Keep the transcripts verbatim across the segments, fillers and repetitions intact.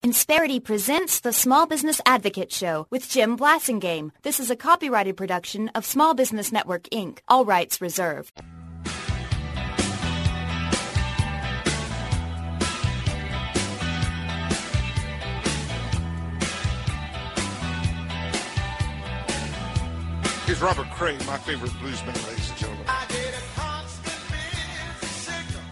Insperity presents the Small Business Advocate Show with Jim Blasingame. This is a copyrighted production of Small Business Network, Incorporated. All rights reserved. Here's Robert Cray, my favorite blues man, ladies and gentlemen. I get a constant busy signal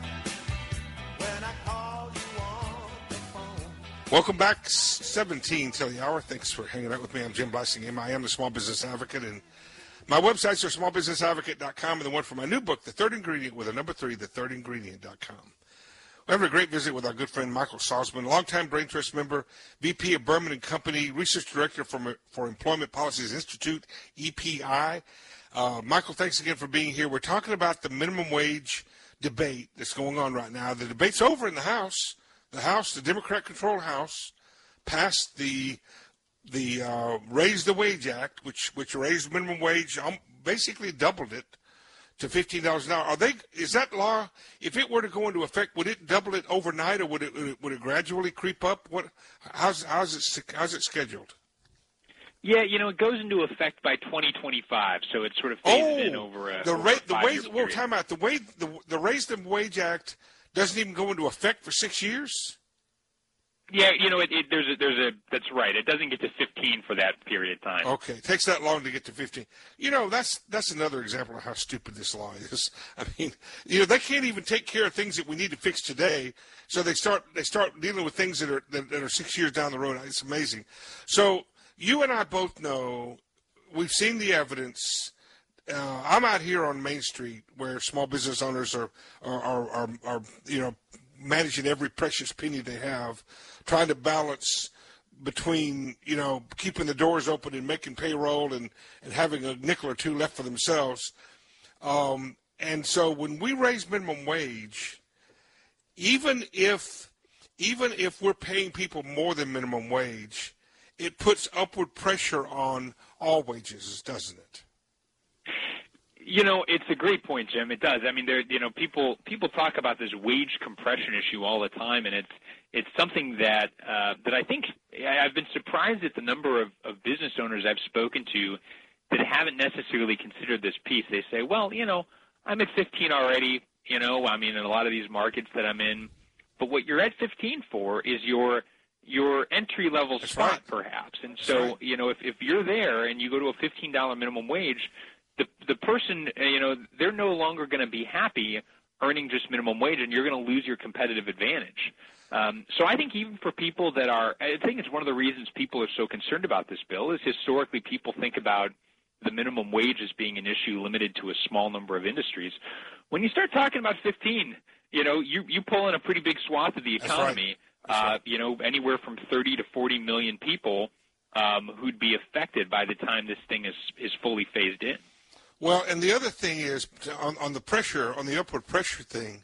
when I call you on the phone. Welcome back, seventeen till the hour. Thanks for hanging out with me. I'm Jim Blasingame. I am the Small Business Advocate, and my websites are small business advocate dot com and the one for my new book, The Third Ingredient, with a number three, the third ingredient dot com. We're having a great visit with our good friend Michael Salzman, longtime Brain Trust member, V P of Berman and Company, Research Director for, for Employment Policies Institute, E P I. Uh, Michael, thanks again for being here. We're talking about the minimum wage debate that's going on right now. The debate's over in the House. The House, the Democrat-controlled House, passed the the uh, Raise the Wage Act, which which raised minimum wage, um, basically doubled it to fifteen dollars an hour. Are they? Is that law? If it were to go into effect, would it double it overnight, or would it would it gradually creep up? What? How's how's it how's it scheduled? Yeah, you know, it goes into effect by twenty twenty-five, so it sort of phases oh, in over a, the over rate a the five-year way. period. Well, time out. The way the the Raise the Wage Act doesn't even go into effect for six years. Yeah, you know, it, it, there's a, there's a that's right. It doesn't get to fifteen for that period of time. Okay, it takes that long to get to fifteen. You know, that's that's another example of how stupid this law is. I mean, you know, they can't even take care of things that we need to fix today, so they start they start dealing with things that are that, that are six years down the road. It's amazing. So you and I both know, we've seen the evidence. Uh, I'm out here on Main Street where small business owners are are are, are, are you know managing every precious penny they have, trying to balance between, you know, keeping the doors open and making payroll and, and having a nickel or two left for themselves. Um, and so when we raise minimum wage, even if even if we're paying people more than minimum wage, it puts upward pressure on all wages, doesn't it? You know, it's a great point, Jim. It does. I mean, there, you know, people people talk about this wage compression issue all the time, and it's it's something that uh, that I think I've been surprised at the number of, of business owners I've spoken to that haven't necessarily considered this piece. They say, well, you know, I'm at fifteen already. You know, I mean, in a lot of these markets that I'm in, but what you're at fifteen for is your your entry level That's spot, right. perhaps. And That's so, right. you know, if if you're there and you go to a fifteen dollar minimum wage, the the person, you know, they're no longer going to be happy earning just minimum wage, and you're going to lose your competitive advantage. Um, so I think even for people that are, I think it's one of the reasons people are so concerned about this bill is historically people think about the minimum wage as being an issue limited to a small number of industries. When you start talking about fifteen, you know, you, you pull in a pretty big swath of the economy, That's right. That's uh, right. you know, anywhere from thirty to forty million people um, who'd be affected by the time this thing is, is fully phased in. Well, and the other thing is on, on the pressure, on the upward pressure thing.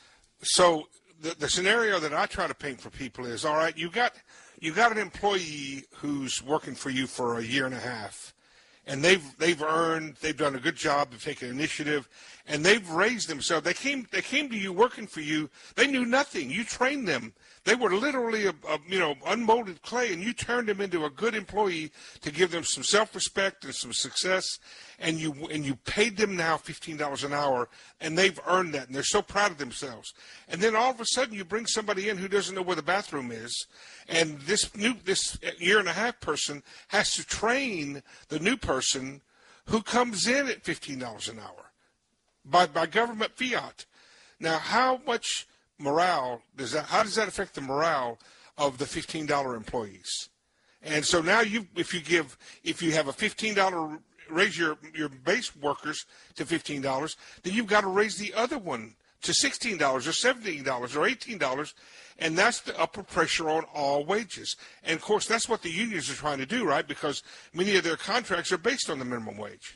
So the, the scenario that I try to paint for people is, all right, you got you got an employee who's working for you for a year and a half, and they've they've earned, they've done a good job, they've taken initiative, and they've raised themselves. They came they came to you working for you. They knew nothing. You trained them. They were literally a, a you know unmolded clay, and you turned them into a good employee to give them some self-respect and some success. And you and you paid them now fifteen dollars an hour, and they've earned that, and they're so proud of themselves. And then all of a sudden, you bring somebody in who doesn't know where the bathroom is, and this new this year and a half person has to train the new person who comes in at fifteen dollars an hour by by government fiat. Now, how much morale does that? How does that affect the morale of the fifteen dollar employees? And so now you, if you give, if you have a fifteen dollar raise your your base workers to fifteen dollars, then you've got to raise the other one to sixteen dollars or seventeen dollars or eighteen dollars, and that's the upper pressure on all wages. And of course, that's what the unions are trying to do, right? Because many of their contracts are based on the minimum wage.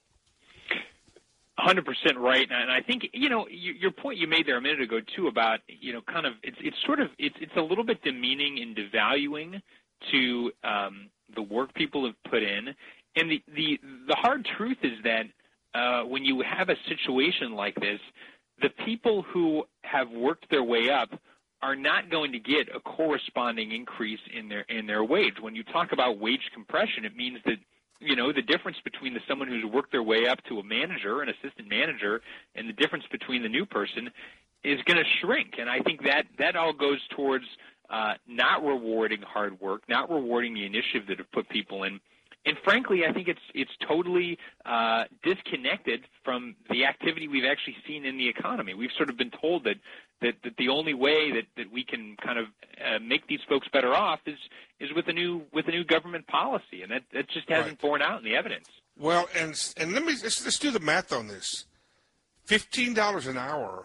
one hundred percent right, and I think, you know, your point you made there a minute ago too about, you know, kind of it's it's sort of it's it's a little bit demeaning and devaluing to um, the work people have put in, and the the the hard truth is that uh, when you have a situation like this, the people who have worked their way up are not going to get a corresponding increase in their in their wage. When you talk about wage compression, it means that, you know, the difference between the someone who's worked their way up to a manager, an assistant manager, and the difference between the new person is going to shrink. And I think that that all goes towards uh, not rewarding hard work, not rewarding the initiative that have put people in. And frankly, I think it's it's totally uh, disconnected from the activity we've actually seen in the economy. We've sort of been told that that, that the only way that, that we can kind of uh, make these folks better off is is with a new with a new government policy, and that, that just hasn't Right. borne out in the evidence. Well, and and let me let's, let's do the math on this. Fifteen dollars an hour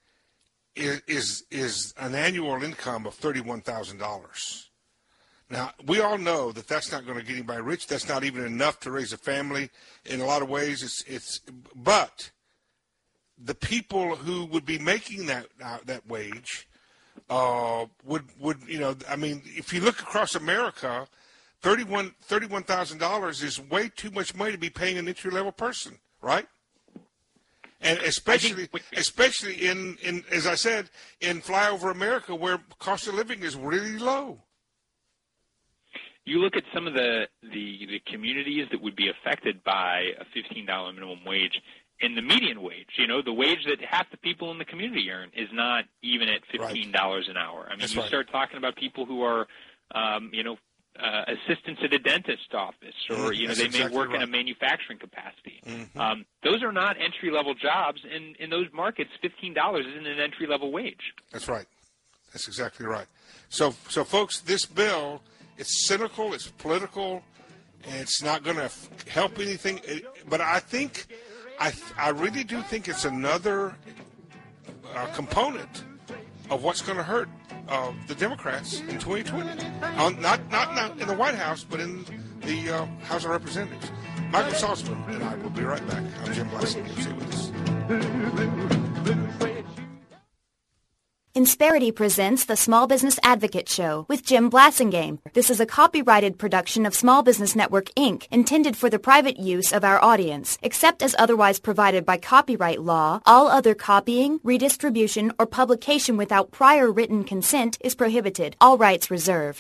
is is is an annual income of thirty-one thousand dollars. Now, we all know that that's not going to get anybody rich. That's not even enough to raise a family. In a lot of ways, it's it's. But the people who would be making that uh, that wage uh, would would you know? I mean, if you look across America, thirty-one thirty-one thousand dollars is way too much money to be paying an entry level person, right? And especially especially in, in as I said, in flyover America, where cost of living is really low. You look at some of the, the, the communities that would be affected by a fifteen dollars minimum wage, and the median wage, you know, the wage that half the people in the community earn is not even at fifteen dollars Right. an hour. I mean, That's you right. start talking about people who are, um, you know, uh, assistants at a dentist office, or, Mm, you know, that's they exactly may work in right. a manufacturing capacity. Mm-hmm. Um, those are not entry-level jobs. In, in those markets, fifteen dollars isn't an entry-level wage. That's right. That's exactly right. So, so folks, this bill, it's cynical, it's political, and it's not going to help anything. It- But I think, I, I really do think it's another uh, component of what's going to hurt uh, the Democrats in twenty twenty. Uh, not, not not in the White House, but in the uh, House of Representatives. Michael Saltzman and I will be right back. I'm Jim Blassie. Stay with us. Insperity presents the Small Business Advocate Show with Jim Blasingame. This is a copyrighted production of Small Business Network, Incorporated, intended for the private use of our audience. Except as otherwise provided by copyright law, all other copying, redistribution, or publication without prior written consent is prohibited. All rights reserved.